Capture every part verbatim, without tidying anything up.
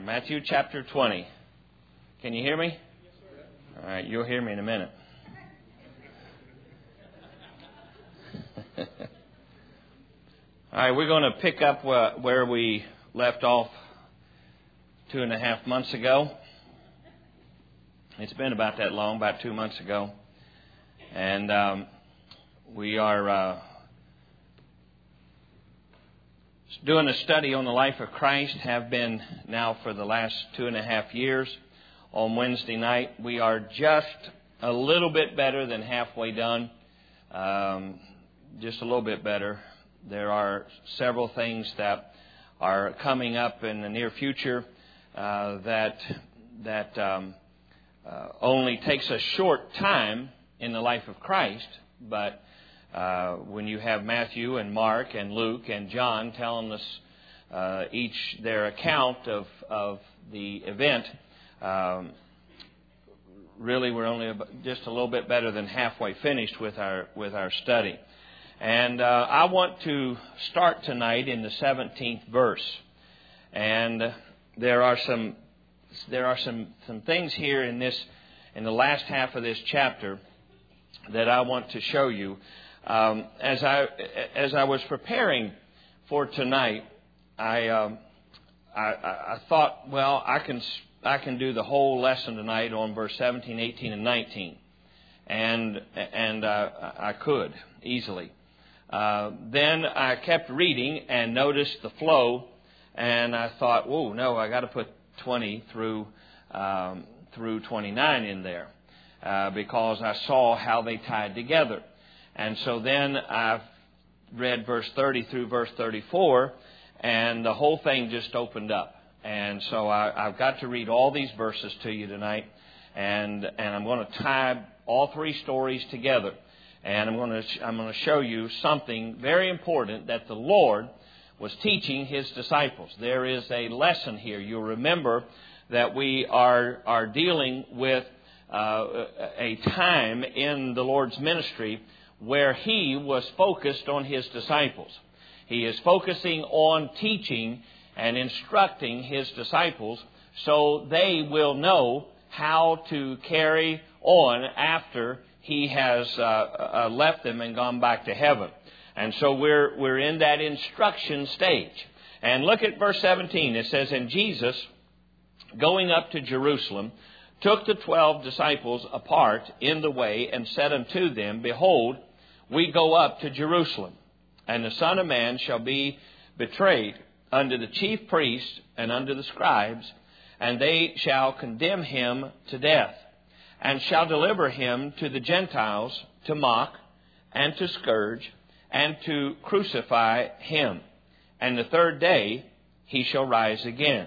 Matthew chapter twenty. Can you hear me? Yes, sir. All right, you'll hear me in a minute. All right, we're going to pick up where we left off two and a half months ago. It's been about that long, about two months ago. And um, we are uh, doing a study on the life of Christ, have been now for the last two and a half years. On Wednesday night, we are just a little bit better than halfway done, um, just a little bit better. There are several things that are coming up in the near future uh, that that um, uh, only takes a short time in the life of Christ, but uh, when you have Matthew and Mark and Luke and John telling us uh, each their account of of the event, um, really we're only just a little bit better than halfway finished with our with our study. And uh, I want to start tonight in the seventeenth verse. And there are some there are some, some things here in this in the last half of this chapter that I want to show you. Um, as I as I was preparing for tonight, I, um, I I thought, well, I can I can do the whole lesson tonight on verse seventeen, eighteen, and nineteen, and and uh, I could easily. Uh, then I kept reading and noticed the flow, and I thought, "Whoa, no! I got to put twenty through um, through twenty-nine in there uh, because I saw how they tied together." And so then I read verse thirty through verse thirty-four, and the whole thing just opened up. And so I, I've got to read all these verses to you tonight, and and I'm going to tie all three stories together. And I'm going to I'm going to show you something very important that the Lord was teaching His disciples. There is a lesson here. You'll remember that we are are dealing with uh, a time in the Lord's ministry where He was focused on His disciples. He is focusing on teaching and instructing His disciples so they will know how to carry on after He has uh, uh, left them and gone back to heaven. And so we're we're in that instruction stage. And look at verse seventeen. It says, "And Jesus, going up to Jerusalem, took the twelve disciples apart in the way and said unto them, Behold, we go up to Jerusalem, and the Son of Man shall be betrayed unto the chief priests and unto the scribes, and they shall condemn Him to death, and shall deliver Him to the Gentiles to mock and to scourge and to crucify Him. And the third day He shall rise again."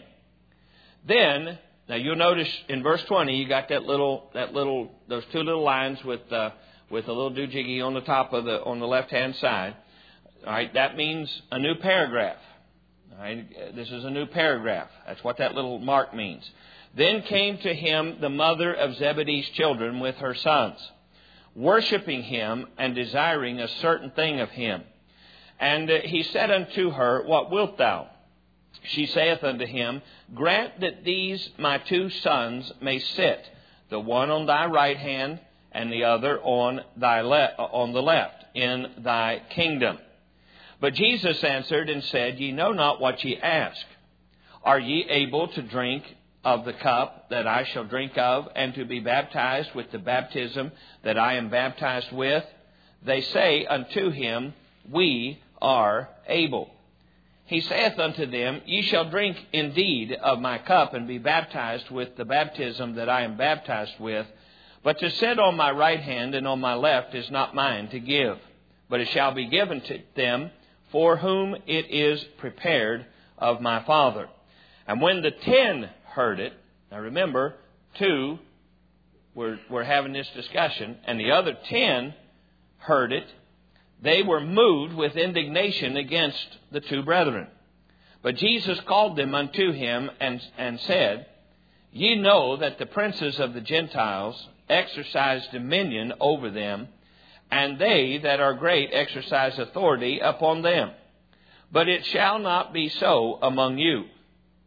Then, now you'll notice in verse twenty, you got that little, that little, those two little lines with uh, with a little doojiggy on the top of the on the left hand side. All right, that means a new paragraph. All right, this is a new paragraph. That's what that little mark means. "Then came to Him the mother of Zebedee's children with her sons, worshiping Him and desiring a certain thing of Him. And uh, He said unto her, What wilt thou? She saith unto Him, Grant that these my two sons may sit, the one on thy right hand and the other on thy le- on the left, in thy kingdom. But Jesus answered and said, Ye know not what ye ask. Are ye able to drink of the cup that I shall drink of, and to be baptized with the baptism that I am baptized with? They say unto Him, We are able. He saith unto them, Ye shall drink indeed of my cup, and be baptized with the baptism that I am baptized with. But to sit on my right hand and on my left is not mine to give, but it shall be given to them for whom it is prepared of my Father. And when the ten heard it," now remember, two were, were having this discussion, and the other ten heard it, "they were moved with indignation against the two brethren. But Jesus called them unto Him and, and said, Ye know that the princes of the Gentiles exercise dominion over them, and they that are great exercise authority upon them. But it shall not be so among you.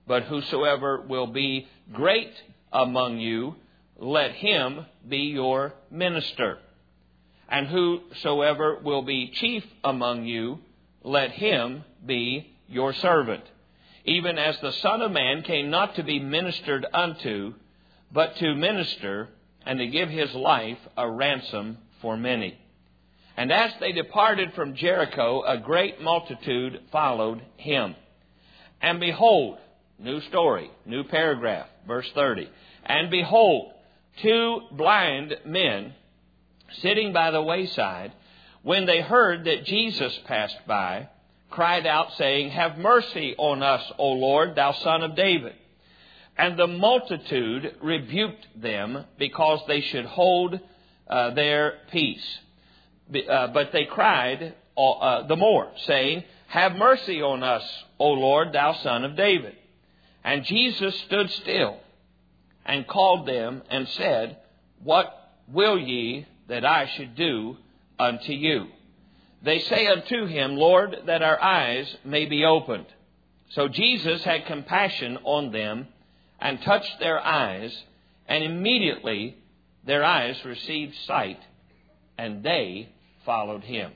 But whosoever will be great among you, let him be your minister. And whosoever will be chief among you, let him be your servant. Even as the Son of Man came not to be ministered unto, but to minister, and to give his life a ransom for many. And as they departed from Jericho, a great multitude followed him. And behold, new story, new paragraph, verse thirty. And behold, two blind men sitting by the wayside, when they heard that Jesus passed by, cried out, saying, Have mercy on us, O Lord, thou Son of David. And the multitude rebuked them, because they should hold uh, their peace. Uh, but they cried uh, the more, saying, Have mercy on us, O Lord, thou Son of David. And Jesus stood still, and called them, and said, What will ye that I should do unto you? They say unto him, Lord, that our eyes may be opened. So Jesus had compassion on them, and touched their eyes, and immediately their eyes received sight, and they followed him.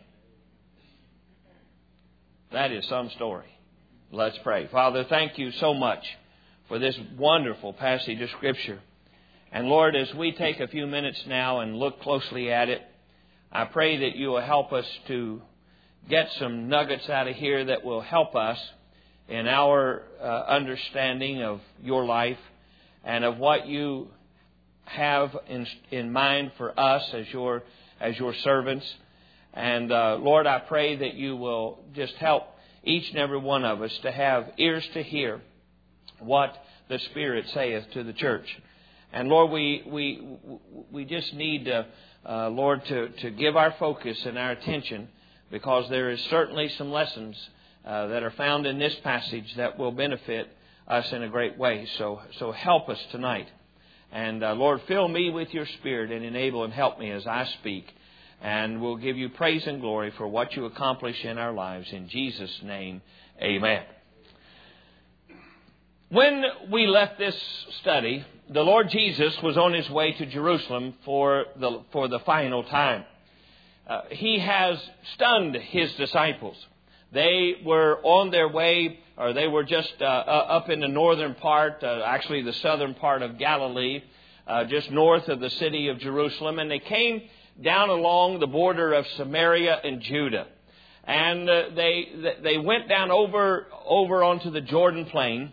That is some story. Let's pray. Father, thank you so much for this wonderful passage of Scripture. And Lord, as we take a few minutes now and look closely at it, I pray that you will help us to get some nuggets out of here that will help us in our uh, understanding of your life and of what you have in, in mind for us as your as your servants. And uh, Lord, I pray that you will just help each and every one of us to have ears to hear what the Spirit saith to the church. And Lord, we we we just need, uh, uh, Lord, to, to give our focus and our attention, because there is certainly some lessons uh, that are found in this passage that will benefit us in a great way. So so help us tonight. And uh, Lord, fill me with your Spirit and enable and help me as I speak. And we'll give you praise and glory for what you accomplish in our lives. In Jesus' name, amen. When we left this study, the Lord Jesus was on his way to Jerusalem for the, for the final time. Uh, he has stunned his disciples. They were on their way, or they were just uh, up in the northern part, uh, actually the southern part of Galilee, uh, just north of the city of Jerusalem. And they came down along the border of Samaria and Judah. And uh, they they went down over over onto the Jordan Plain,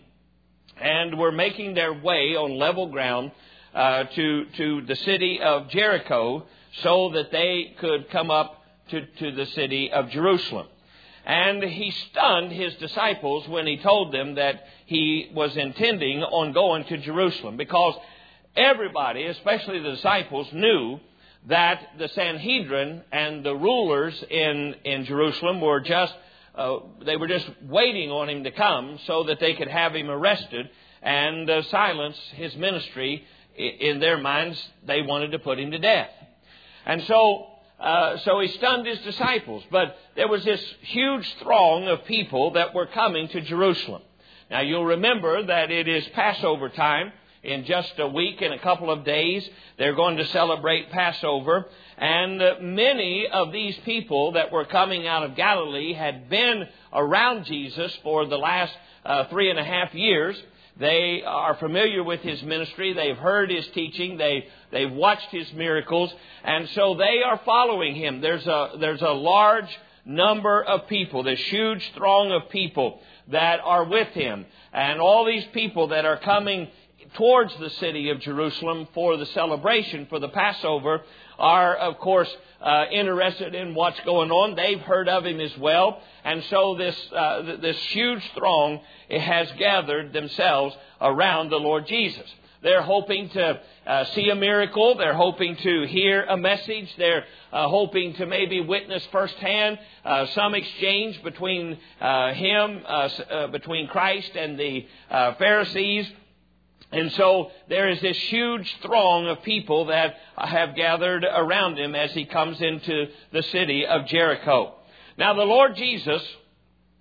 and were making their way on level ground uh, to to the city of Jericho, so that they could come up to, to the city of Jerusalem. And he stunned his disciples when he told them that he was intending on going to Jerusalem, because everybody, especially the disciples, knew that the Sanhedrin and the rulers in, in Jerusalem were just, uh, they were just waiting on him to come so that they could have him arrested and uh, silence his ministry. In their minds, they wanted to put him to death. And so, uh, so he stunned his disciples. But there was this huge throng of people that were coming to Jerusalem. Now, you'll remember that it is Passover time. In just a week and a couple of days, they're going to celebrate Passover. And uh, many of these people that were coming out of Galilee had been around Jesus for the last uh, three and a half years. They are familiar with his ministry. They've heard his teaching. They, they've watched his miracles. And so they are following him. There's a, there's a large number of people, this huge throng of people that are with him. And all these people that are coming towards the city of Jerusalem for the celebration, for the Passover, are, of course, uh, interested in what's going on. They've heard of him as well. And so this uh, this huge throng has gathered themselves around the Lord Jesus. They're hoping to uh, see a miracle. They're hoping to hear a message. They're uh, hoping to maybe witness firsthand uh, some exchange between uh, him, uh, uh, between Christ and the uh, Pharisees. And so there is this huge throng of people that have gathered around him as he comes into the city of Jericho. Now, the Lord Jesus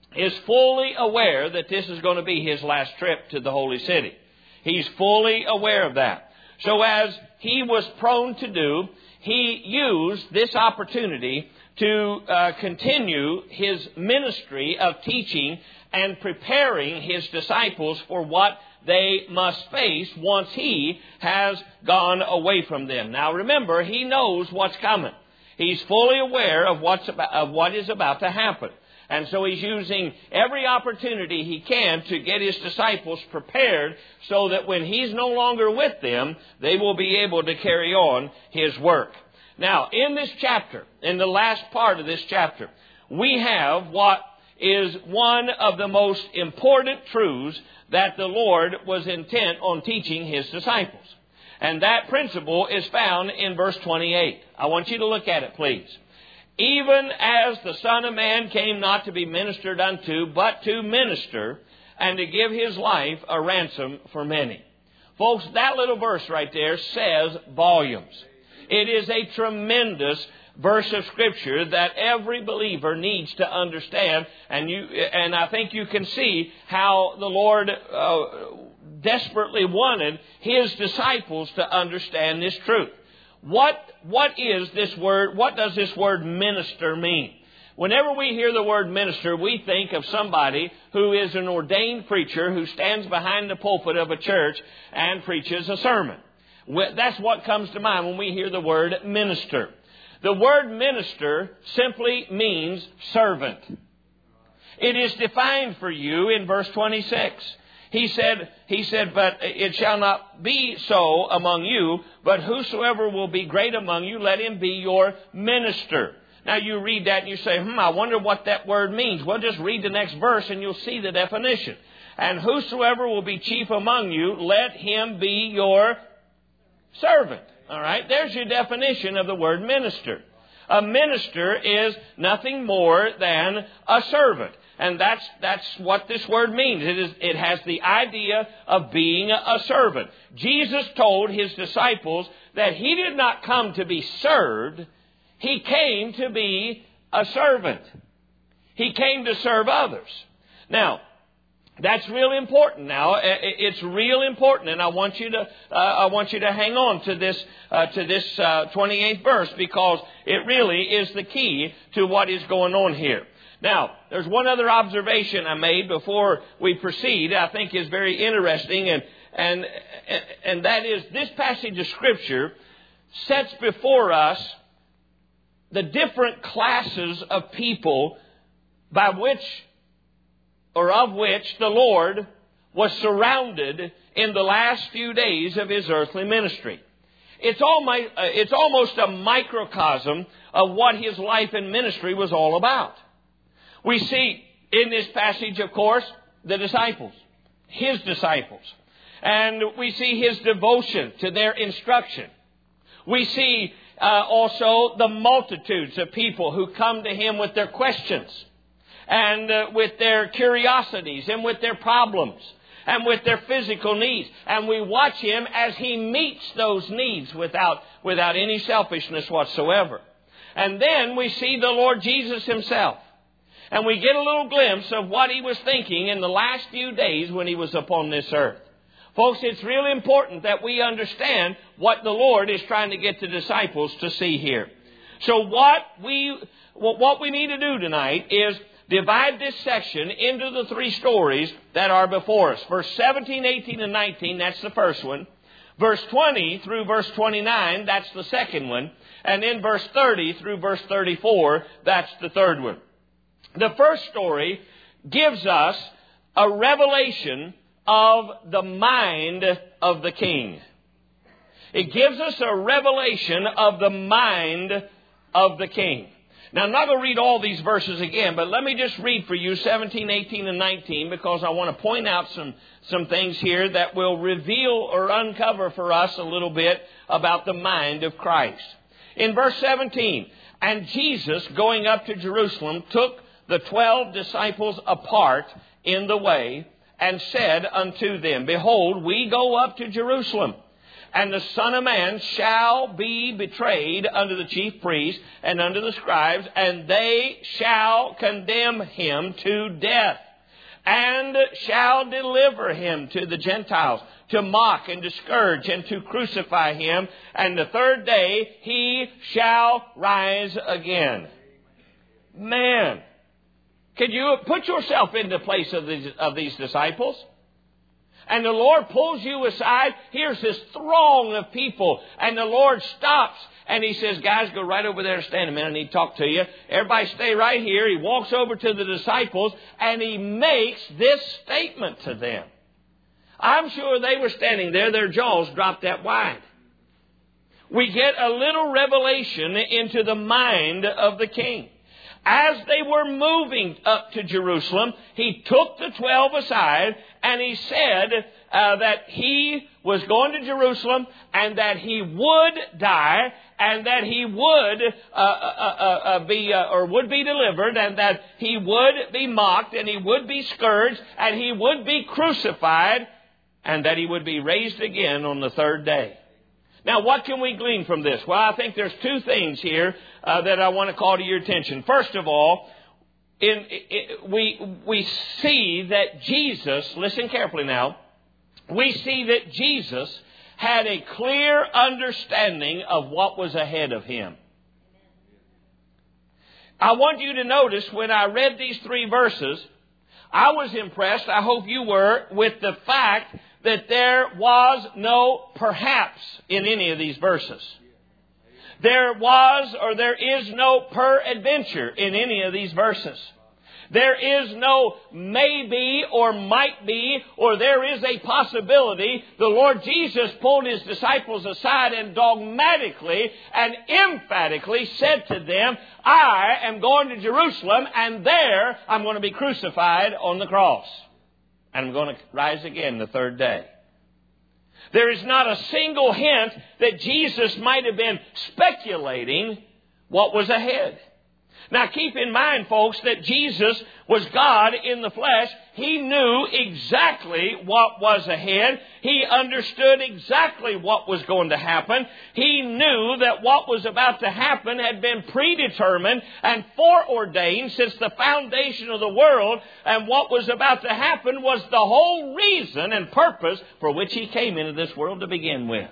is fully aware that this is going to be his last trip to the holy city. He's fully aware of that. So as he was prone to do, he used this opportunity to uh, continue his ministry of teaching and preparing his disciples for what they must face once he has gone away from them. Now remember, he knows what's coming. He's fully aware of what's about, of what is about to happen. And so he's using every opportunity he can to get his disciples prepared so that when he's no longer with them, they will be able to carry on his work. Now, in this chapter, in the last part of this chapter, we have what is one of the most important truths that the Lord was intent on teaching his disciples. And that principle is found in verse twenty-eight. I want you to look at it, please. Even as the Son of Man came not to be ministered unto, but to minister, and to give his life a ransom for many. Folks, that little verse right there says volumes. It is a tremendous verse of Scripture that every believer needs to understand. And you, and I think you can see how the Lord uh, desperately wanted his disciples to understand this truth. What, what is this word? What does this word minister mean? Whenever we hear the word minister, we think of somebody who is an ordained preacher who stands behind the pulpit of a church and preaches a sermon. That's what comes to mind when we hear the word minister. The word minister simply means servant. It is defined for you in verse twenty-six. He said, he said, but it shall not be so among you, but whosoever will be great among you, let him be your minister. Now you read that and you say, hmm, I wonder what that word means. Well, just read the next verse and you'll see the definition. And whosoever will be chief among you, let him be your servant. All right, there's your definition of the word minister. A minister is nothing more than a servant. And that's that's what this word means. It is it has the idea of being a servant. Jesus told his disciples that he did not come to be served. He came to be a servant. He came to serve others. Now, that's real important. Now, it's real important, and I want you to uh, I want you to hang on to this uh, to this uh, twenty-eighth verse, because it really is the key to what is going on here. Now, there's one other observation I made before we proceed. I think is very interesting, and and and that is this passage of Scripture sets before us the different classes of people by which, or of which, the Lord was surrounded in the last few days of his earthly ministry. It's almost, it's almost a microcosm of what his life and ministry was all about. We see in this passage, of course, the disciples, his disciples. And we see his devotion to their instruction. We see uh, also the multitudes of people who come to him with their questions, and uh, with their curiosities, and with their problems, and with their physical needs. And we watch him as he meets those needs without, without any selfishness whatsoever. And then we see the Lord Jesus himself. And we get a little glimpse of what he was thinking in the last few days when he was upon this earth. Folks, it's really important that we understand what the Lord is trying to get the disciples to see here. So what we, what we need to do tonight is divide this section into the three stories that are before us. Verse seventeen, eighteen, and nineteen, that's the first one. Verse twenty through verse twenty-nine, that's the second one. And then verse thirty through verse thirty-four, that's the third one. The first story gives us a revelation of the mind of the king. It gives us a revelation of the mind of the king. Now, I'm not going to read all these verses again, but let me just read for you seventeen, eighteen, and nineteen, because I want to point out some, some things here that will reveal or uncover for us a little bit about the mind of Christ. In verse seventeen, and Jesus, going up to Jerusalem, took the twelve disciples apart in the way, and said unto them, Behold, we go up to Jerusalem, And the Son of Man shall be betrayed unto the chief priests and unto the scribes, and they shall condemn him to death, and shall deliver him to the Gentiles, to mock and to scourge and to crucify him. And the third day he shall rise again. Man, can you put yourself in the place of these, of these disciples? And the Lord pulls you aside. Here's this throng of people. And the Lord stops. And He says, guys, go right over there and stand a minute. I need to talk to you. Everybody stay right here. He walks over to the disciples. And He makes this statement to them. I'm sure they were standing there. Their jaws dropped that wide. We get a little revelation into the mind of the king. As they were moving up to Jerusalem, He took the twelve aside and He said uh, that He was going to Jerusalem and that He would die and that He would uh, uh, uh, be uh, or would be delivered and that He would be mocked and He would be scourged and He would be crucified and that He would be raised again on the third day. Now, what can we glean from this? Well, I think there's two things here uh, that I want to call to your attention. First of all, in, in, we we see that Jesus, listen carefully now, we see that Jesus had a clear understanding of what was ahead of Him. I want you to notice when I read these three verses, I was impressed, I hope you were, with the fact that there was no perhaps in any of these verses. There was or there is no peradventure in any of these verses. There is no maybe or might be or there is a possibility. The Lord Jesus pulled His disciples aside and dogmatically and emphatically said to them, I am going to Jerusalem and there I'm going to be crucified on the cross. And I'm going to rise again the third day. There is not a single hint that Jesus might have been speculating what was ahead. Now keep in mind, folks, that Jesus was God in the flesh. He knew exactly what was ahead. He understood exactly what was going to happen. He knew that what was about to happen had been predetermined and foreordained since the foundation of the world. And what was about to happen was the whole reason and purpose for which He came into this world to begin with.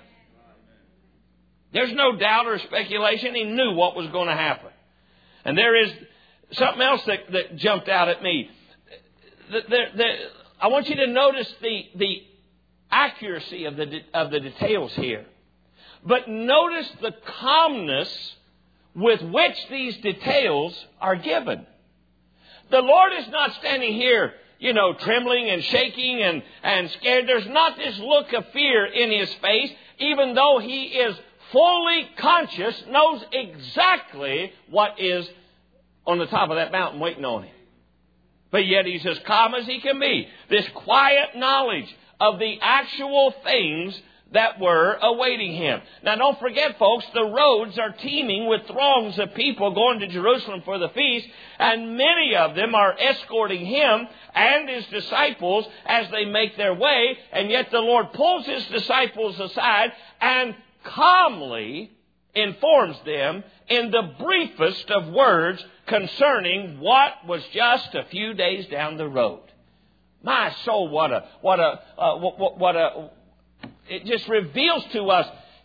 There's no doubt or speculation. He knew what was going to happen. And there is something else that, that jumped out at me. The, the, the, I want you to notice the, the accuracy of the, of the details here. But notice the calmness with which these details are given. The Lord is not standing here, you know, trembling and shaking and, and scared. There's not this look of fear in His face, even though He is fully conscious, knows exactly what is on the top of that mountain waiting on Him. But yet He's as calm as He can be. This quiet knowledge of the actual things that were awaiting Him. Now don't forget, folks, the roads are teeming with throngs of people going to Jerusalem for the feast, and many of them are escorting Him and His disciples as they make their way, and yet the Lord pulls His disciples aside and calmly informs them in the briefest of words concerning what was just a few days down the road. My soul, what a, what a, uh, what, what a, it just reveals to us,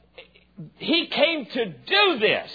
He came to do this.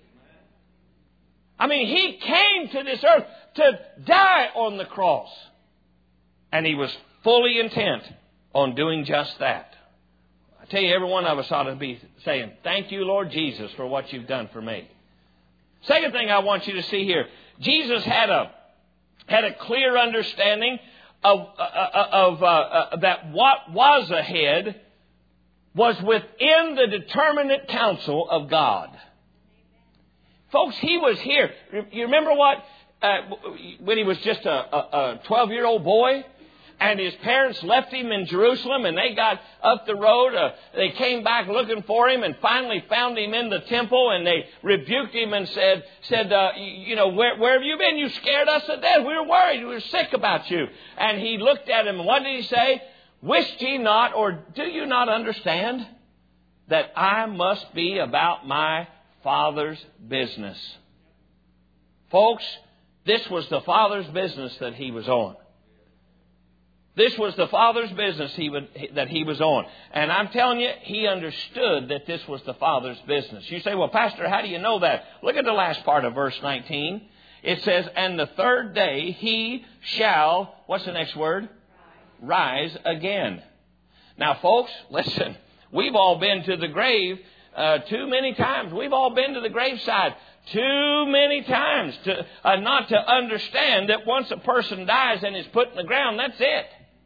I mean, He came to this earth to die on the cross. And He was fully intent on doing just that. I tell you, every one of us ought to be saying, thank you, Lord Jesus, for what You've done for me. Second thing I want you to see here, Jesus had a had a clear understanding of, uh, of uh, uh, that what was ahead was within the determinate counsel of God. Folks, He was here. You remember what? Uh, when He was just a twelve-year-old boy? And his parents left him in Jerusalem, and they got up the road. Uh, they came back looking for him and finally found him in the temple, and they rebuked him and said, said, uh, you, you know, where, where have you been? You scared us to death. We were worried. We were sick about you. And He looked at him, and what did He say? Wist ye not, or do you not understand that I must be about my Father's business. Folks, this was the Father's business that he was on. This was the Father's business he would, that he was on. And I'm telling you, he understood that this was the Father's business. You say, well, Pastor, how do you know that? Look at the last part of verse nineteen. It says, and the third day he shall, what's the next word? Rise again. Now, folks, listen, we've all been to the grave uh, too many times. We've all been to the graveside too many times to uh, not to understand that once a person dies and is put in the ground, that's it.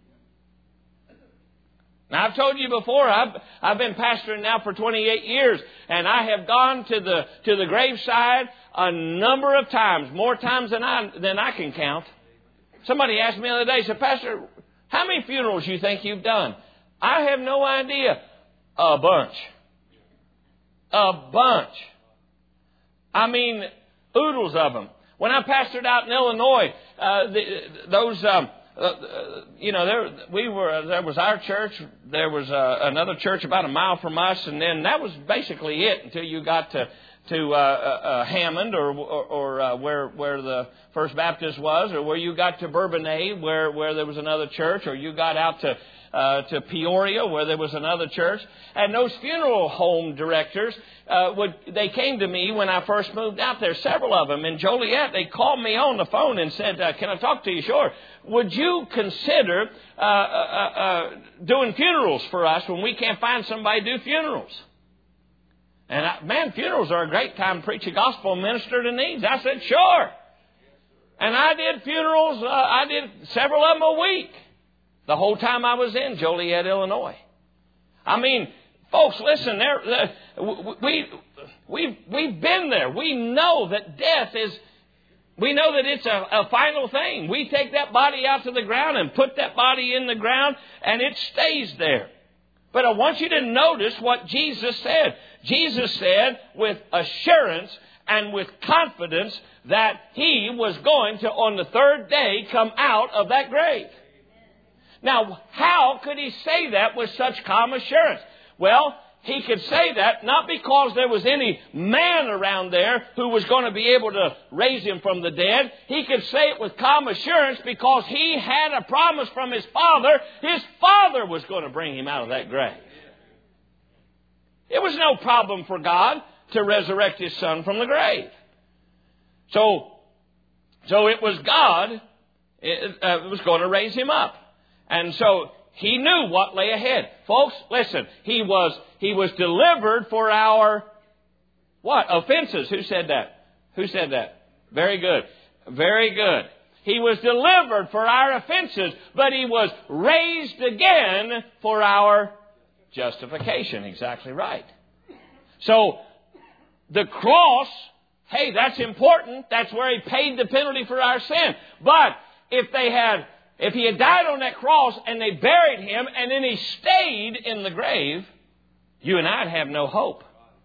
Now, I've told you before, I've, I've been pastoring now for twenty-eight years, and I have gone to the to the graveside a number of times, more times than I than I can count. Somebody asked me the other day, said, Pastor, how many funerals you think you've done? I have no idea. A bunch. A bunch. I mean, oodles of them. When I pastored out in Illinois, uh, the, those... Um, Uh, you know, there we were. There was our church. There was uh, another church about a mile from us, and then that was basically it until you got to to uh, uh, Hammond or or, or uh, where where the First Baptist was, or where you got to Bourbonnais, where where there was another church, or you got out to uh, to Peoria, where there was another church. And those funeral home directors uh, would they came to me when I first moved out there. Several of them in Joliet. They called me on the phone and said, uh, "Can I talk to you?" Sure. Would you consider uh, uh, uh, doing funerals for us when we can't find somebody to do funerals? And I, man, funerals are a great time to preach a gospel and minister to needs. I said, sure. And I did funerals. Uh, I did several of them a week. The whole time I was in Joliet, Illinois. I mean, folks, listen. There, uh, we we we've been there. We know that death is. We know that it's a, a final thing. We take that body out to the ground and put that body in the ground, and it stays there. But I want you to notice what Jesus said. Jesus said with assurance and with confidence that he was going to, on the third day, come out of that grave. Now, how could he say that with such calm assurance? Well, he could say that not because there was any man around there who was going to be able to raise him from the dead. He could say it with calm assurance because he had a promise from his Father. His Father was going to bring him out of that grave. It was no problem for God to resurrect his Son from the grave. So, so it was God it, uh, was going to raise him up. And so he knew what lay ahead. Folks, listen, he was he was delivered for our, what? Offenses. Who said that? Who said that? Very good. Very good. He was delivered for our offenses, but he was raised again for our justification. Exactly right. So, the cross, hey, that's important. That's where he paid the penalty for our sin. But if they had If he had died on that cross and they buried him and then he stayed in the grave, you and I'd have no hope.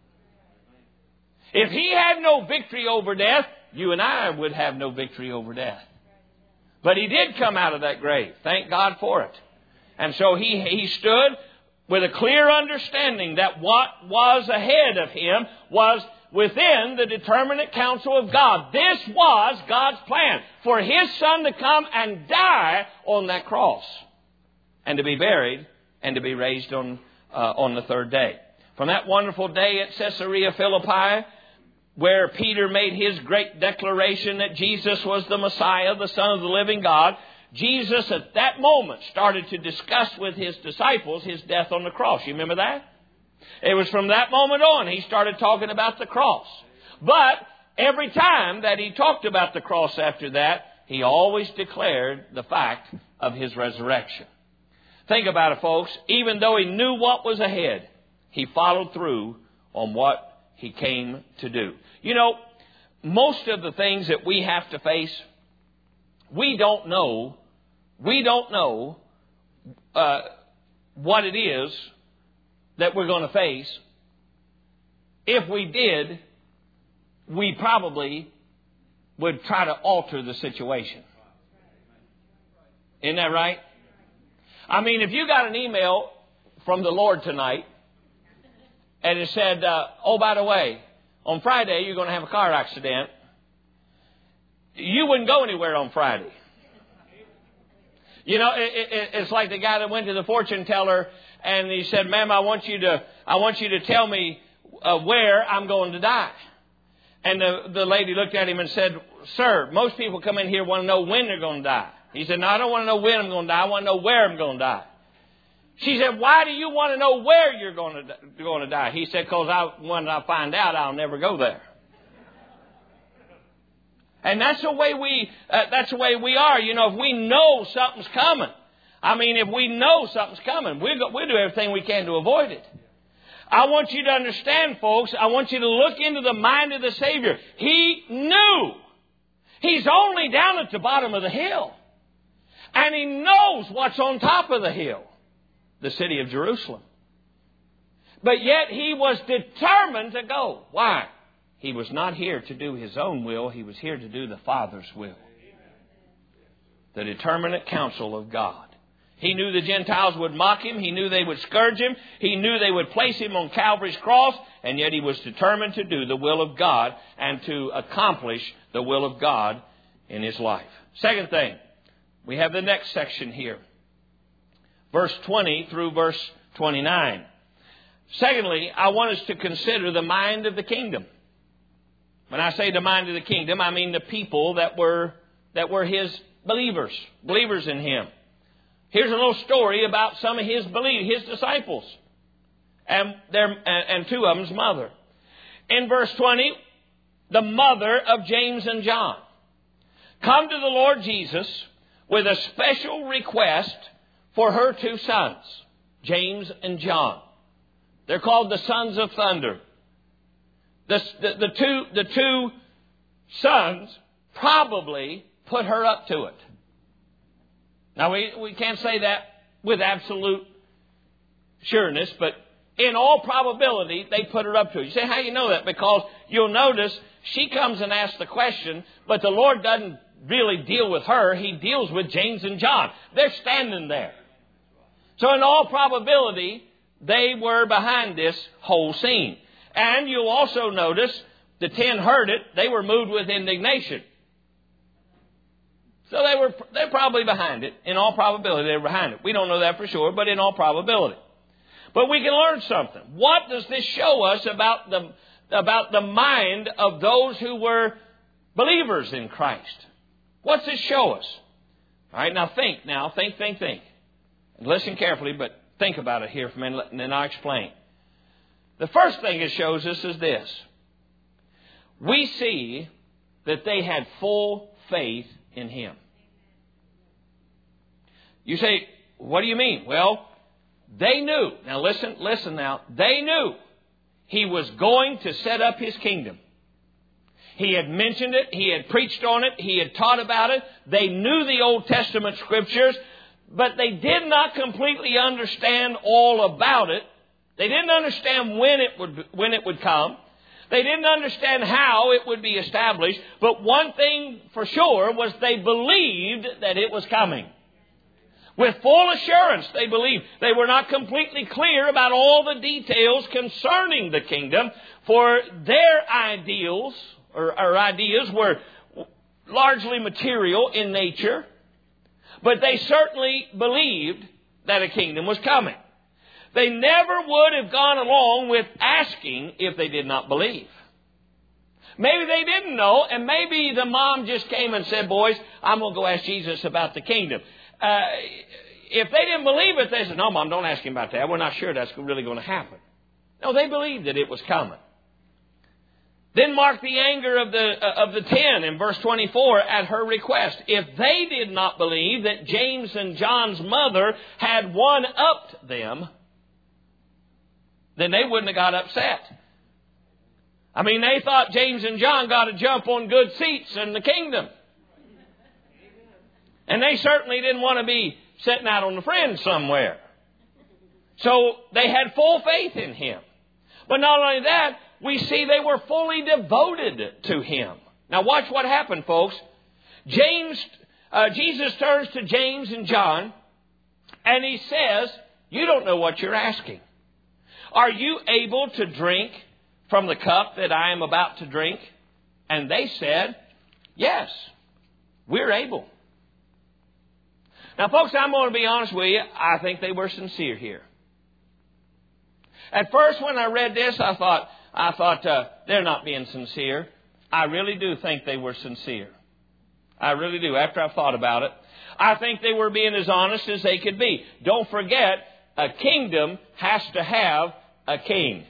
If he had no victory over death, you and I would have no victory over death. But he did come out of that grave. Thank God for it. And so he, he stood with a clear understanding that what was ahead of him was within the determinate counsel of God. This was God's plan for his Son to come and die on that cross and to be buried and to be raised on uh, on the third day. From that wonderful day at Caesarea Philippi, where Peter made his great declaration that Jesus was the Messiah, the Son of the living God, Jesus at that moment started to discuss with his disciples his death on the cross. You remember that? It was from that moment on he started talking about the cross. But every time that he talked about the cross after that, he always declared the fact of his resurrection. Think about it, folks. Even though he knew what was ahead, he followed through on what he came to do. You know, most of the things that we have to face, we don't know, we don't know uh, what it is that we're going to face. If we did, we probably would try to alter the situation. Isn't that right? I mean, if you got an email from the Lord tonight and it said, uh, oh, by the way, on Friday you're going to have a car accident. You wouldn't go anywhere on Friday. You know, it, it, it's like the guy that went to the fortune teller and he said, ma'am, I want you to, I want you to tell me uh, where I'm going to die. And the, the lady looked at him and said, sir, most people come in here want to know when they're going to die. He said, no, I don't want to know when I'm going to die. I want to know where I'm going to die. She said, why do you want to know where you're going to, going to die? He said, because I, when I find out, I'll never go there. And that's the way we, uh, that's the way we are. You know, if we know something's coming, I mean, if we know something's coming, we'll, go, we'll do everything we can to avoid it. I want you to understand, folks, I want you to look into the mind of the Savior. He knew. He's only down at the bottom of the hill. And He knows what's on top of the hill, the city of Jerusalem. But yet He was determined to go. Why? He was not here to do His own will. He was here to do the Father's will. The determinate counsel of God. He knew the Gentiles would mock Him. He knew they would scourge Him. He knew they would place Him on Calvary's cross. And yet He was determined to do the will of God and to accomplish the will of God in His life. Second thing, we have the next section here. Verse twenty through verse twenty-nine. Secondly, I want us to consider the mind of the kingdom. When I say the mind of the kingdom, I mean the people that were that were His believers, believers in Him. Here's a little story about some of His believers, His disciples, and their and two of them's mother. In verse twenty, the mother of James and John come to the Lord Jesus with a special request for her two sons, James and John. They're called the sons of thunder. The, the, the, two, the two sons probably put her up to it. Now, we, we can't say that with absolute sureness, but in all probability, they put her up to it. You say, how do you know that? Because you'll notice she comes and asks the question, but the Lord doesn't really deal with her. He deals with James and John. They're standing there. So in all probability, they were behind this whole scene. And you'll also notice the ten heard it. They were moved with indignation. So they were they're probably behind it. In all probability, they were behind it. We don't know that for sure, but in all probability. But we can learn something. What does this show us about the, about the mind of those who were believers in Christ? What's this show us? All right, now think now. Think, think, think. And listen carefully, but think about it here for a minute, and then I'll explain. The first thing it shows us is this. We see that they had full faith in Him. You say, what do you mean? Well, they knew. Now listen, listen now. They knew He was going to set up His kingdom. He had mentioned it. He had preached on it. He had taught about it. They knew the Old Testament scriptures, but they did not completely understand all about it. They didn't understand when it would when it would come. They didn't understand how it would be established. But one thing for sure was they believed that it was coming. With full assurance, they believed. They were not completely clear about all the details concerning the kingdom, for their ideals or, or ideas were largely material in nature. But they certainly believed that a kingdom was coming. They never would have gone along with asking if they did not believe. Maybe they didn't know, and maybe the mom just came and said, boys, I'm going to go ask Jesus about the kingdom. Uh, if they didn't believe it, they said, no, Mom, don't ask Him about that. We're not sure that's really going to happen. No, they believed that it was coming. Then mark the anger of the uh, of the ten in verse twenty-four at her request. If they did not believe that James and John's mother had one-upped them, then they wouldn't have got upset. I mean, they thought James and John got to jump on good seats in the kingdom. And they certainly didn't want to be sitting out on the fringe somewhere. So they had full faith in Him. But not only that, we see they were fully devoted to Him. Now watch what happened, folks. James, uh, Jesus turns to James and John, and He says, you don't know what you're asking. are you able to drink from the cup that I am about to drink? And they said, yes, we're able. Now, folks, I'm going to be honest with you. I think they were sincere here. At first, when I read this, I thought, I thought uh, they're not being sincere. I really do think they were sincere. I really do. After I've thought about it, I think they were being as honest as they could be. Don't forget, a kingdom has to have a king.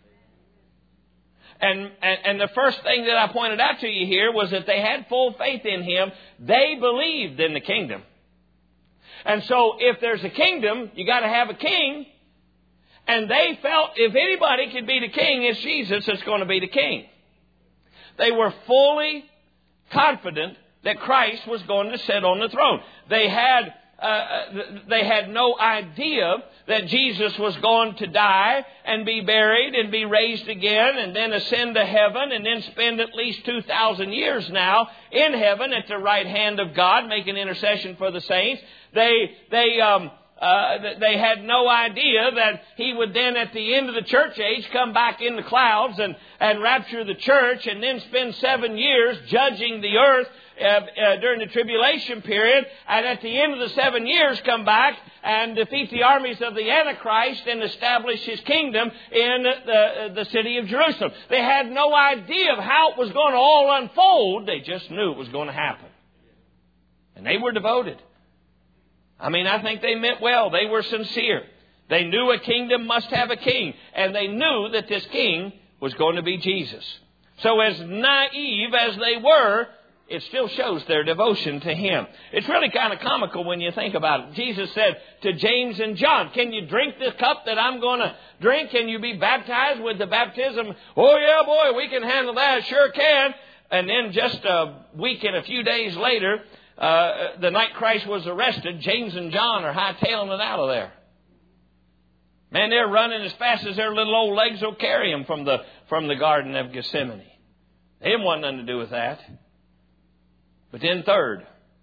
And, and, and the first thing that I pointed out to you here was that they had full faith in Him. They believed in the kingdom. And so if there's a kingdom, you got to have a king. And they felt if anybody could be the king, it's Jesus that's going to be the king. They were fully confident that Christ was going to sit on the throne. They had uh, they had no idea that Jesus was going to die and be buried and be raised again and then ascend to heaven and then spend at least two thousand years now in heaven at the right hand of God making intercession for the saints. They they um, uh, they had no idea that He would then at the end of the church age come back in the clouds and, and rapture the church and then spend seven years judging the earth Uh, uh, during the tribulation period, and at the end of the seven years come back and defeat the armies of the Antichrist and establish His kingdom in the, the city of Jerusalem. They had no idea of how it was going to all unfold. They just knew it was going to happen. And they were devoted. I mean, I think they meant well. They were sincere. They knew a kingdom must have a king, and they knew that this king was going to be Jesus. So as naive as they were, it still shows their devotion to Him. It's really kind of comical when you think about it. Jesus said to James and John, can you drink the cup that I'm going to drink? Can you be baptized with the baptism? Oh, yeah, boy, we can handle that. Sure can. And then just a week and a few days later, uh, the night Christ was arrested, James and John are hightailing it out of there. Man, they're running as fast as their little old legs will carry them from the, from the Garden of Gethsemane. They didn't want nothing to do with that. But then third,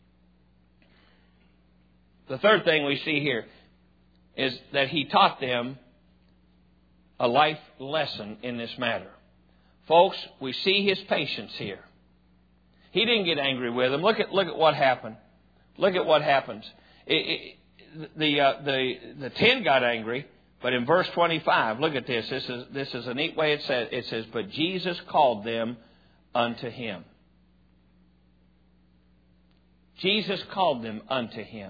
the third thing we see here is that He taught them a life lesson in this matter. Folks, we see His patience here. He didn't get angry with them. Look at look at what happened. Look at what happens. It, it, the uh, the the ten got angry, but in verse twenty-five, look at this. This is this is a neat way it says. It says, "But Jesus called them unto Him." Jesus called them unto Him.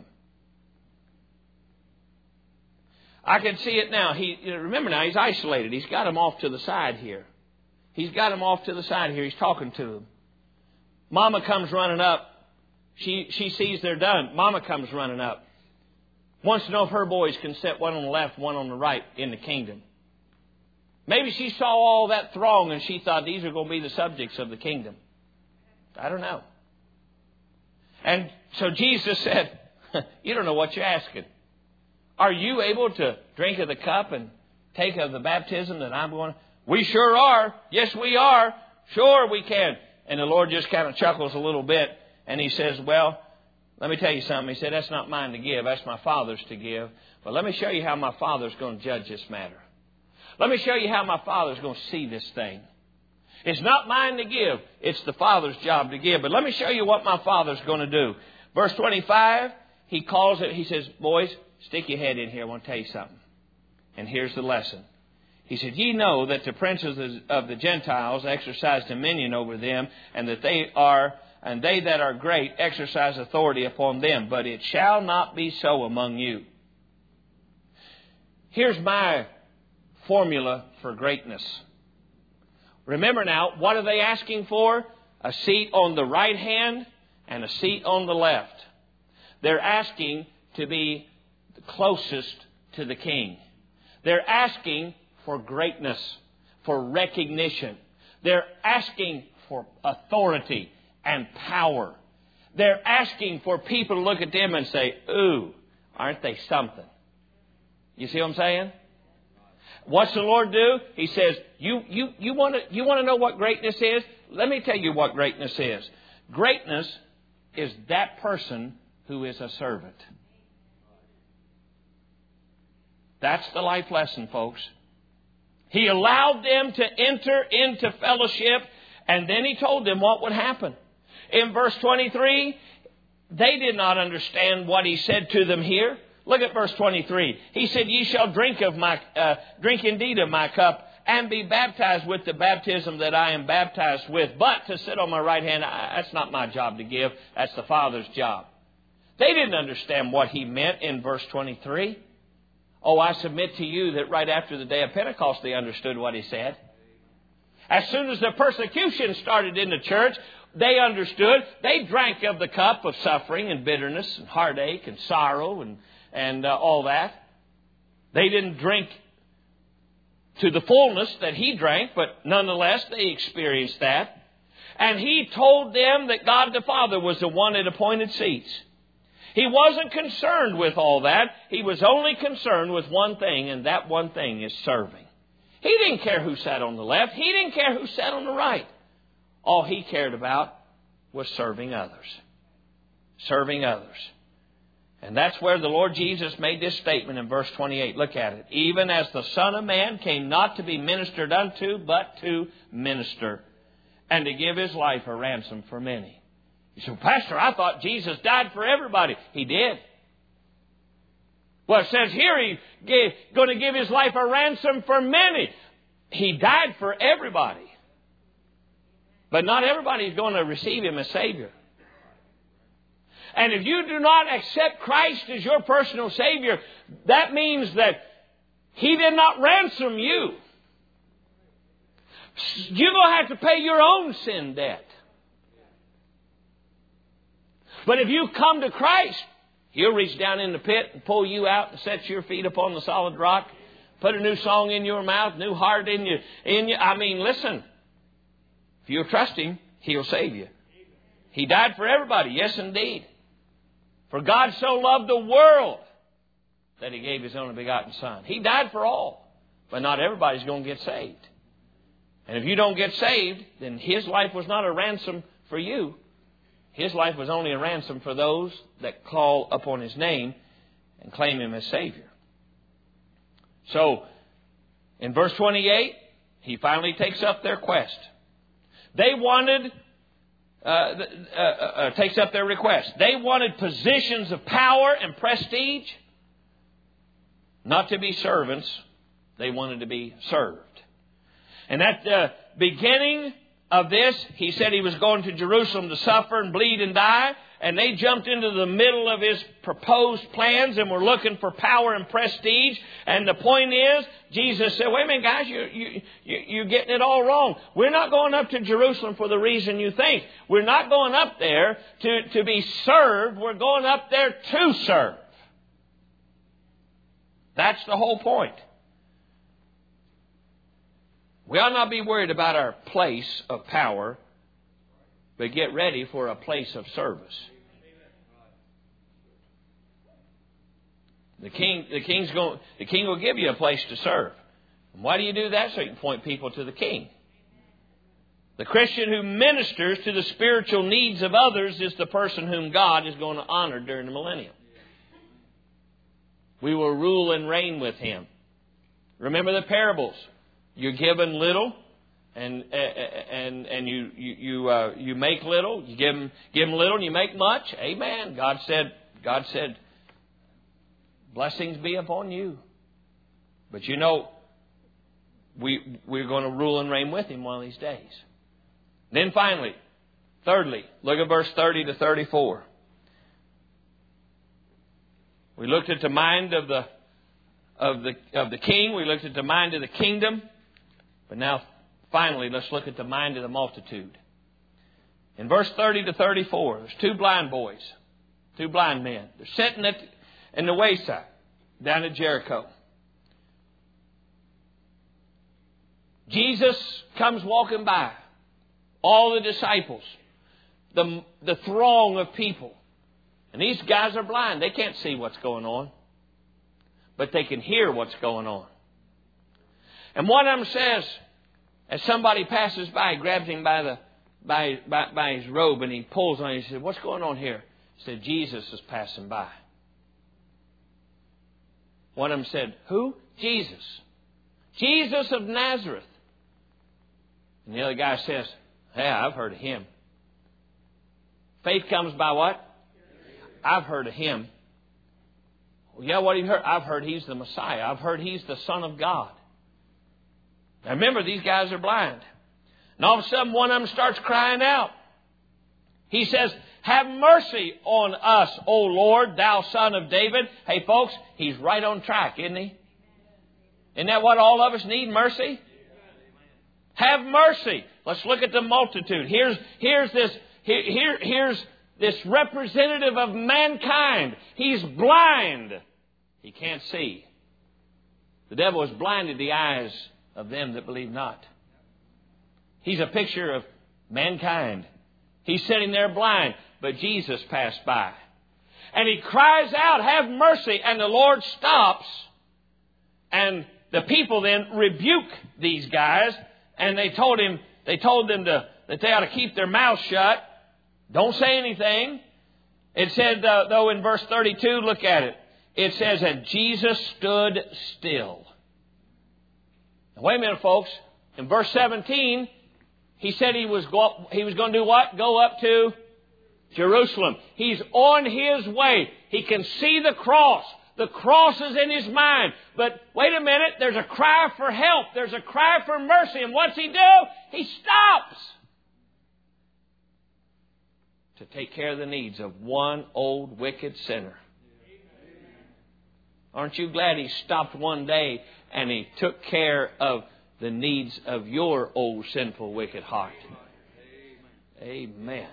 I can see it now. He remember now, He's isolated. He's got them off to the side here. He's got them off to the side here. He's talking to them. Mama comes running up. She, she sees they're done. Mama comes running up. Wants to know if her boys can sit one on the left, one on the right in the kingdom. Maybe she saw all that throng and she thought these are going to be the subjects of the kingdom. I don't know. And so Jesus said, you don't know what you're asking. Are you able to drink of the cup and take of the baptism that I'm going to? We sure are. Yes, we are. Sure, we can. And the Lord just kind of chuckles a little bit. And He says, well, let me tell you something. He said, that's not mine to give. That's my Father's to give. But let me show you how my Father's going to judge this matter. Let me show you how my Father's going to see this thing. It's not mine to give. It's the Father's job to give. But let me show you what my Father's going to do. Verse twenty-five, He calls it, He says, boys, stick your head in here. I want to tell you something. And here's the lesson. He said, ye know that the princes of the Gentiles exercise dominion over them, and that they are, and they that are great exercise authority upon them. But it shall not be so among you. Here's my formula for greatness. Remember now, what are they asking for? A seat on the right hand and a seat on the left. They're asking to be the closest to the king. They're asking for greatness, for recognition. They're asking for authority and power. They're asking for people to look at them and say, ooh, aren't they something? You see what I'm saying? What's the Lord do? He says, you, you, you want to, you want to know what greatness is? Let me tell you what greatness is. Greatness is that person who is a servant. That's the life lesson, folks. He allowed them to enter into fellowship, and then He told them what would happen. In verse twenty-three, they did not understand what He said to them here. Look at verse twenty-three. He said, "Ye shall drink of my, uh, drink indeed of my cup, and be baptized with the baptism that I am baptized with. But to sit on my right hand, I, that's not my job to give. That's the Father's job." They didn't understand what He meant in verse twenty-three. Oh, I submit to you that right after the day of Pentecost, they understood what He said. As soon as the persecution started in the church, they understood. They drank of the cup of suffering and bitterness and heartache and sorrow and, and uh, all that. They didn't drink to the fullness that He drank, but nonetheless they experienced that. And He told them that God the Father was the one that appointed seats. He wasn't concerned with all that. He was only concerned with one thing, and that one thing is serving. He didn't care who sat on the left. He didn't care who sat on the right. All He cared about was serving others. Serving others. And that's where the Lord Jesus made this statement in verse twenty-eight. Look at it. "Even as the Son of Man came not to be ministered unto, but to minister, and to give His life a ransom for many." You say, "Pastor, I thought Jesus died for everybody." He did. Well, it says here He's going to give His life a ransom for many. He died for everybody. But not everybody is going to receive Him as Savior. And if you do not accept Christ as your personal Savior, that means that He did not ransom you. You're going to have to pay your own sin debt. But if you come to Christ, He'll reach down in the pit and pull you out and set your feet upon the solid rock. Put a new song in your mouth, new heart in you. In you. I mean, listen. If you'll trust Him, He'll save you. He died for everybody. Yes, indeed. "For God so loved the world that He gave His only begotten Son." He died for all. But not everybody's going to get saved. And if you don't get saved, then His life was not a ransom for you. His life was only a ransom for those that call upon His name and claim Him as Savior. So, in verse twenty-eight, He finally takes up their quest. They wanted, uh, uh, uh, takes up their request. They wanted positions of power and prestige, not to be servants. They wanted to be served. And at the beginning of this, He said He was going to Jerusalem to suffer and bleed and die. And they jumped into the middle of His proposed plans and were looking for power and prestige. And the point is, Jesus said, "Wait a minute, guys, you, you, you, you're getting it all wrong. We're not going up to Jerusalem for the reason you think. We're not going up there to, to be served. We're going up there to serve." That's the whole point. We ought not be worried about our place of power, but get ready for a place of service. The king, the king's going, the king will give you a place to serve. And why do you do that? So you can point people to the King. The Christian who ministers to the spiritual needs of others is the person whom God is going to honor during the millennium. We will rule and reign with Him. Remember the parables. You're given little, and and and you you you, uh, you make little. You give them give them little, and you make much. Amen. God said. God said, "Blessings be upon you." But you know, we we're going to rule and reign with Him one of these days. Then finally, thirdly, look at verse thirty to thirty-four. We looked at the mind of the of the of the king. We looked at the mind of the kingdom. But now, finally, let's look at the mind of the multitude. In verse thirty to thirty-four, there's two blind boys, two blind men. They're sitting at the, in the wayside down at Jericho. Jesus comes walking by. All the disciples, the, the throng of people. And these guys are blind. They can't see what's going on. But they can hear what's going on. And one of them says, as somebody passes by, he grabs him by the by, by, by his robe and he pulls on him. He said, "What's going on here?" He said, "Jesus is passing by." One of them said, "Who?" "Jesus." Jesus of Nazareth. And the other guy says, yeah, I've heard of him. Faith comes by what? I've heard of him. Well, yeah, what have you heard? I've heard he's the Messiah. I've heard he's the Son of God. Now remember, these guys are blind. And all of a sudden, one of them starts crying out. He says, have mercy on us, O Lord, thou Son of David. Hey, folks, he's right on track, isn't he? Isn't that what all of us need, mercy? Have mercy. Let's look at the multitude. Here's, here's this, here, here's this representative of mankind. He's blind. He can't see. The devil has blinded the eyes of them that believe not. He's a picture of mankind. He's sitting there blind, but Jesus passed by. And he cries out, have mercy. And the Lord stops. And the people then rebuke these guys. And they told him, they told them to, that they ought to keep their mouths shut. Don't say anything. It said, uh, though, in verse thirty-two, look at it. It says that Jesus stood still. Now, wait a minute, folks. In verse seventeen, he said he was go, he was going to do what? Go up to Jerusalem. He's on his way. He can see the cross. The cross is in his mind. But wait a minute, there's a cry for help. There's a cry for mercy. And what's he do? He stops to take care of the needs of one old wicked sinner. Aren't you glad he stopped one day and he took care of the needs of your old sinful wicked heart? Amen.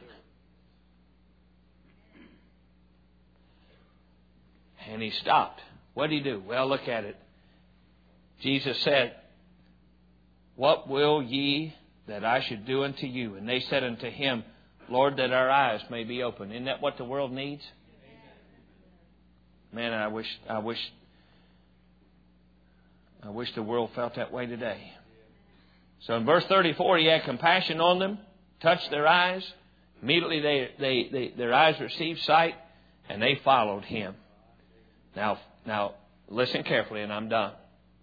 And he stopped. What did he do? Well, look at it. Jesus said, what will ye that I should do unto you? And they said unto him, Lord, that our eyes may be open. Isn't that what the world needs? Man, I wish, I wish, I wish the world felt that way today. So in verse thirty-four, he had compassion on them, touched their eyes. Immediately they, they, they, their eyes received sight, and they followed him. Now, now, listen carefully, and I'm done.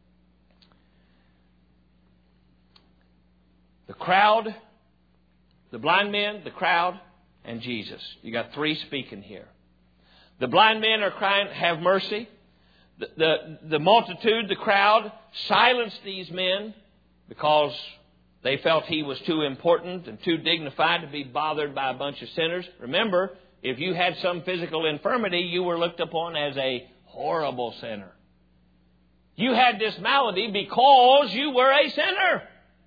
The crowd, the blind men, the crowd, and Jesus. You got three speaking here. The blind men are crying, have mercy. The, the, the multitude, the crowd, silenced these men because they felt he was too important and too dignified to be bothered by a bunch of sinners. Remember, if you had some physical infirmity, you were looked upon as a horrible sinner. You had this malady because you were a sinner.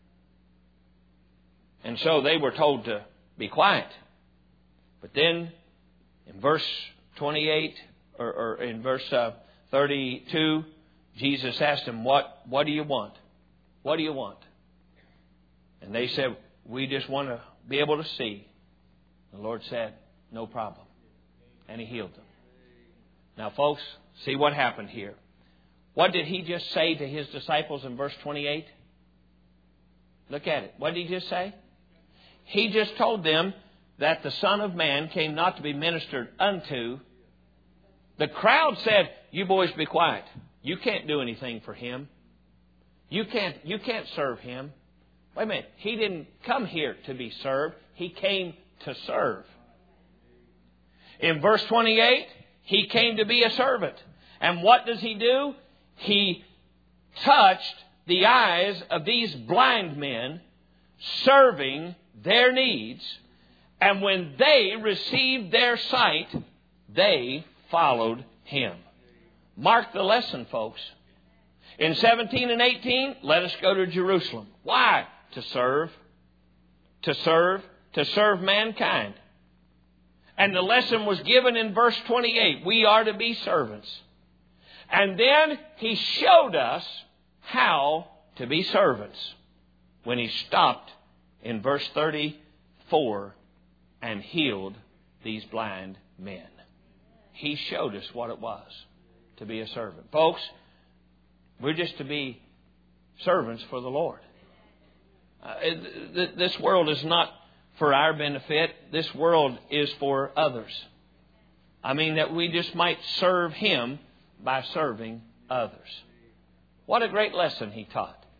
And so they were told to be quiet. But then in verse twenty-eight, or, or in verse uh, thirty-two, Jesus asked them, what, what do you want? What do you want? And they said, we just want to be able to see. The Lord said, no problem. And he healed them. Now, folks, see what happened here. What did he just say to his disciples in verse twenty-eight? Look at it. What did he just say? He just told them that the Son of Man came not to be ministered unto. The crowd said, you boys be quiet. You can't do anything for him. You can't, you can't serve him. Wait a minute. He didn't come here to be served. He came to serve. In verse twenty-eight, he came to be a servant. And what does he do? He touched the eyes of these blind men, serving their needs. And when they received their sight, they followed him. Mark the lesson, folks. In seventeen and eighteen, let us go to Jerusalem. Why? To serve. To serve. To serve mankind. And the lesson was given in verse twenty-eight. We are to be servants. And then he showed us how to be servants when he stopped in verse thirty-four and healed these blind men. He showed us what it was to be a servant. Folks, we're just to be servants for the Lord. Uh, th- this world is not for our benefit. This world is for others. I mean that we just might serve him by serving others. What a great lesson he taught.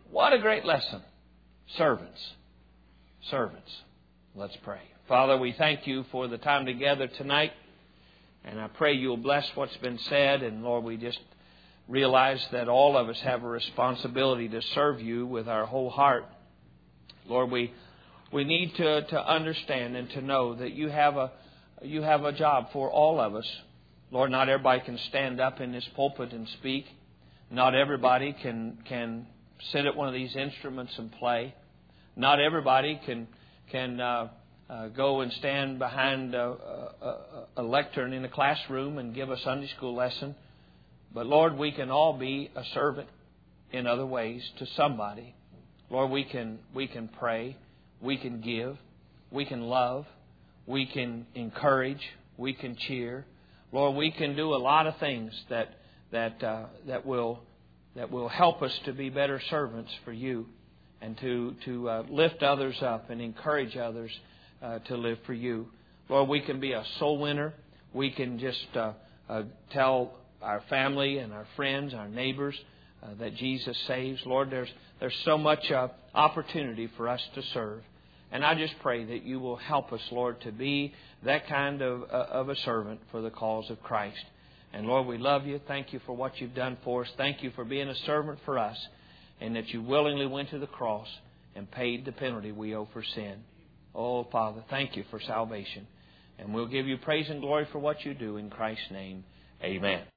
What a great lesson. Servants. Servants. Let's pray. Father, we thank you for the time together tonight. And I pray you'll bless what's been said. And Lord, we just realize that all of us have a responsibility to serve you with our whole heart. Lord, we we need to, to understand and to know that you have a you have a job for all of us. Lord, not everybody can stand up in this pulpit and speak. Not everybody can can sit at one of these instruments and play. Not everybody can can uh, uh, go and stand behind a, a, a lectern in a classroom and give a Sunday school lesson. But Lord, we can all be a servant in other ways to somebody. Lord, we can we can pray, we can give, we can love, we can encourage, we can cheer. Lord, we can do a lot of things that that uh, that will that will help us to be better servants for you, and to to uh, lift others up and encourage others uh, to live for you. Lord, we can be a soul winner. We can just uh, uh, tell our family and our friends, our neighbors, uh, that Jesus saves. Lord, there's there's so much uh, opportunity for us to serve. And I just pray that you will help us, Lord, to be that kind of, uh, of a servant for the cause of Christ. And Lord, we love you. Thank you for what you've done for us. Thank you for being a servant for us, and that you willingly went to the cross and paid the penalty we owe for sin. Oh, Father, thank you for salvation. And we'll give you praise and glory for what you do in Christ's name. Amen.